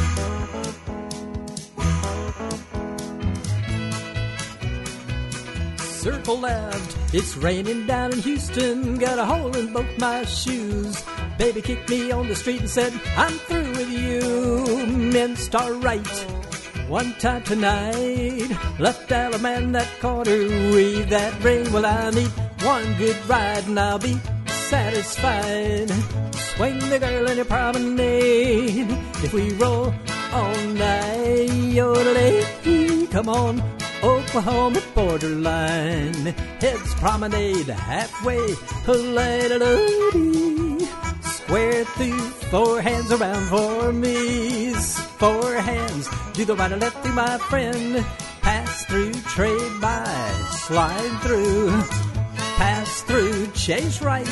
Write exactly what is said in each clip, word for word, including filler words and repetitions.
Circle left, it's raining down in Houston. Got a hole in both my shoes. Baby kicked me on the street and said, I'm through with you. Men star right, one time tonight. Left Alabama in that corner, weave that ring. Well, I need one good ride and I'll be satisfied. Swing the girl in your promenade. If we roll all night, yodelay, come on, Oklahoma borderline. Heads promenade halfway, la-da-da-dee. Square through, four hands around for me. Four hands, do the right or left through, my friend. Pass through, trade by, slide through. Pass through, chase right.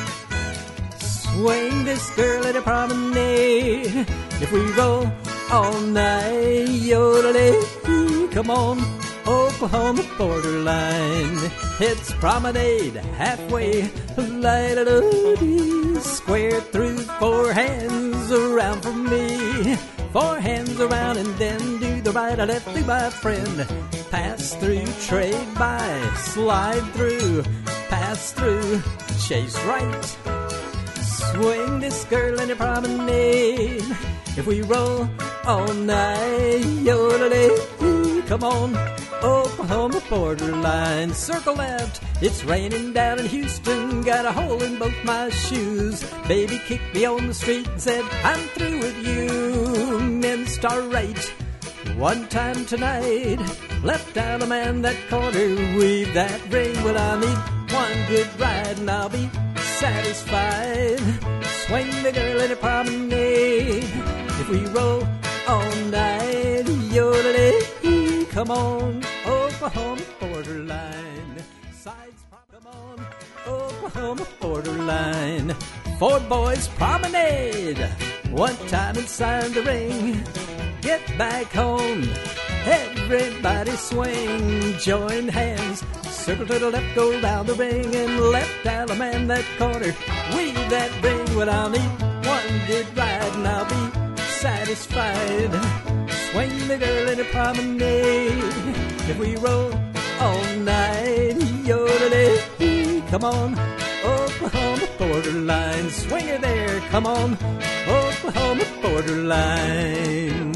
Swing this girl at a promenade. If we roll all night, yodelay, come on, Oklahoma borderline. It's promenade halfway, la-da-da-dee. Square through, four hands around for me. Four hands around and then do the right or left through, my friend. Pass through, trade by, slide through. Pass through, chase right. Swing this girl in a promenade. If we roll all night, yodelay, come on, Oklahoma borderline. Circle left, it's raining down in Houston. Got a hole in both my shoes. Baby kicked me on the street and said, I'm through with you. Men star right, one time tonight. Left out a man that corner, weave that ring. Well, I need one good ride and I'll be satisfied. Swing the girl in a promenade. If we roll all night, yodelay, come on, Oklahoma borderline. Sides, come on, Oklahoma borderline. Four boys promenade, one time inside the ring. Get back home, everybody swing. Join hands, circle to the left, go down the ring. And left Alabama that corner, weave that ring. Well, I'll need one good ride and I'll be satisfied. Swing the girl in a promenade. If we roll all night, yodelay, come on, Oklahoma borderline. Swing her there, come on, Oklahoma borderline.